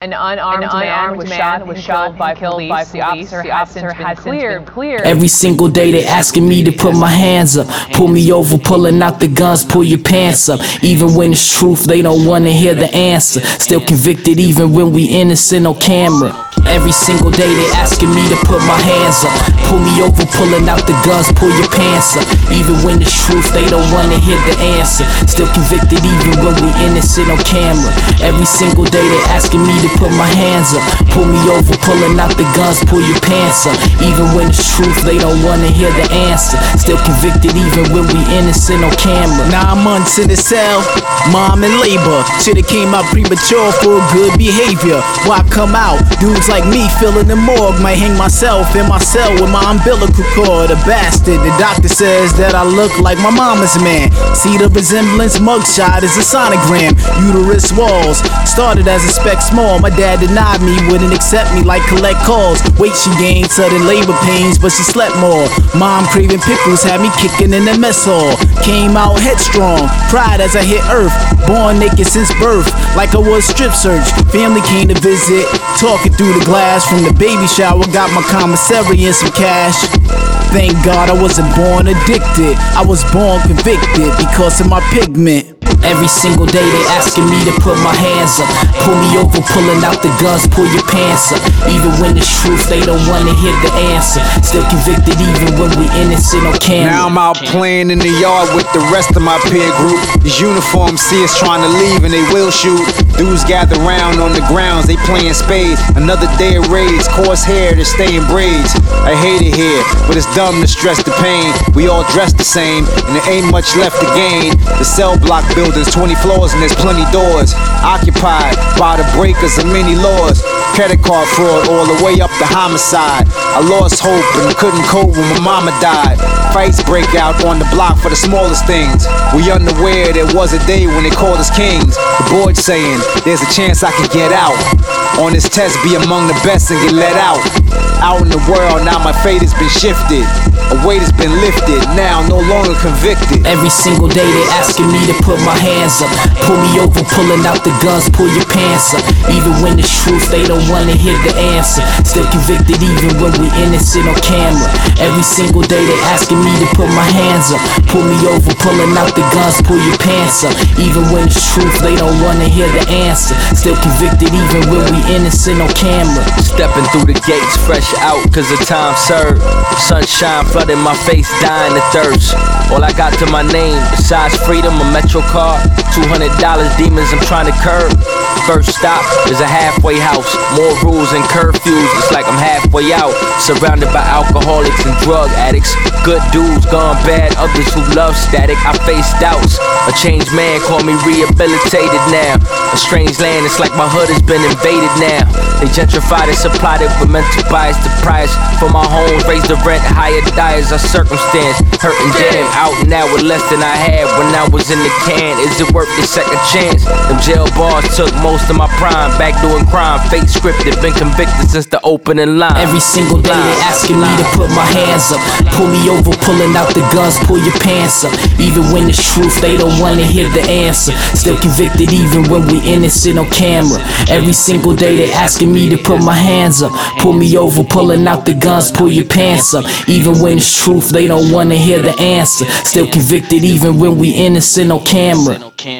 An unarmed man was shot and killed by police. The officer has since been cleared. Every single day they asking me to put my hands up. Pull me over, pulling out the guns, pull your pants up. Even when it's truth, they don't wanna hear the answer. Still convicted even when we innocent on camera. Every single day they asking me to put my hands up. Pull me over, pulling out the guns, pull your pants up. Even when it's truth, they don't wanna hear the answer. Still convicted even when we innocent on camera. Every single day they asking me to put my hands up. Pull me over, pulling out the guns, pull your pants up. Even when it's truth, they don't wanna hear the answer. Still convicted even when we innocent on camera. 9 months in the cell, mom in labor. Shoulda came out premature for good behavior. Why come out? Dudes like me filling the morgue. Might hang myself in my cell with my umbilical cord. A bastard. The doctor says that I look like my mama's man. See the resemblance? Mugshot is a sonogram. Uterus walls. Started as a speck small. My dad denied me, wouldn't accept me like collect calls. Weight she gained, sudden labor pains, but she slept more. Mom craving pickles had me kicking in the mess hall. Came out headstrong, pride as I hit earth. Born naked since birth, like I was strip search. Family came to visit, talking through the glass from the baby shower. Got my commissary and some cash. Thank God I wasn't born addicted. I was born convicted because of my pigment. Every single day they asking me to put my hands up. Pull me over, pulling out the guns, pull your pants up. Even when it's truth, they don't wanna hear the answer. Still convicted even when we innocent on camera. Now I'm out playing in the yard with the rest of my peer group. These uniforms see us trying to leave and they will shoot. Dudes gather round on the grounds, they playing spades. Another day of raids, coarse hair to stay in braids. I hate it here, but it's dumb to stress the pain. We all dress the same, and there ain't much left to gain. The cell block buildings, 20 floors and there's plenty doors. Occupied by the breakers of many laws. Credit card fraud all the way up to homicide. I lost hope and couldn't cope when my mama died. Fights break out on the block for the smallest things. We unaware there was a day when they called us kings. The board saying there's a chance I could get out. On this test be among the best and get let out. Out in the world now my fate has been shifted. A weight has been lifted, now no longer convicted. Every single day they asking me to put my hands up. Pull me over, pulling out the guns, pull your pants up. Even when it's truth, they don't wanna hear the answer. Still convicted even when we innocent on camera. Every single day they asking me to put my hands up. Pull me over, pulling out the guns, pull your pants up. Even when it's truth, they don't wanna hear the answer. Still convicted even when we innocent on camera. Stepping through the gates, fresh out cause the time served. Sunshine flooding my face, dying of thirst. All I got to my name, besides freedom, a Metro card, $200 demons I'm trying to curb. First stop is a halfway house. More rules and curfews, it's like I'm halfway out. Surrounded by alcoholics and drug addicts. Good dudes gone bad, others who love static. I face doubts. A changed man call me rehabilitated now. A strange land, it's like my hood has been invaded now. They gentrified and supplied it with mental bias. The price for my homes, raise the rent, higher diets, our circumstance. Hurting damn, out now with less than I had when I was in the can. Is it worth the second chance? Them jail bars took most of my prime. Back doing crime, fake scripted, been convicted since the opening line. Every single day they asking me to put my hands up. Pull me over, pulling out the guns, pull your pants up. Even when it's truth, they don't wanna hear the answer. Still convicted even when we innocent on camera. Every single day they asking me to put my hands up. Pull me over, pulling out the guns, pull your pants up. Even when it's truth, they don't wanna hear the answer. Still convicted even when we innocent on camera.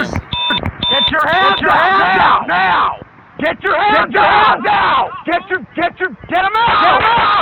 Get your hands out now! Get your hands out now! Get them out!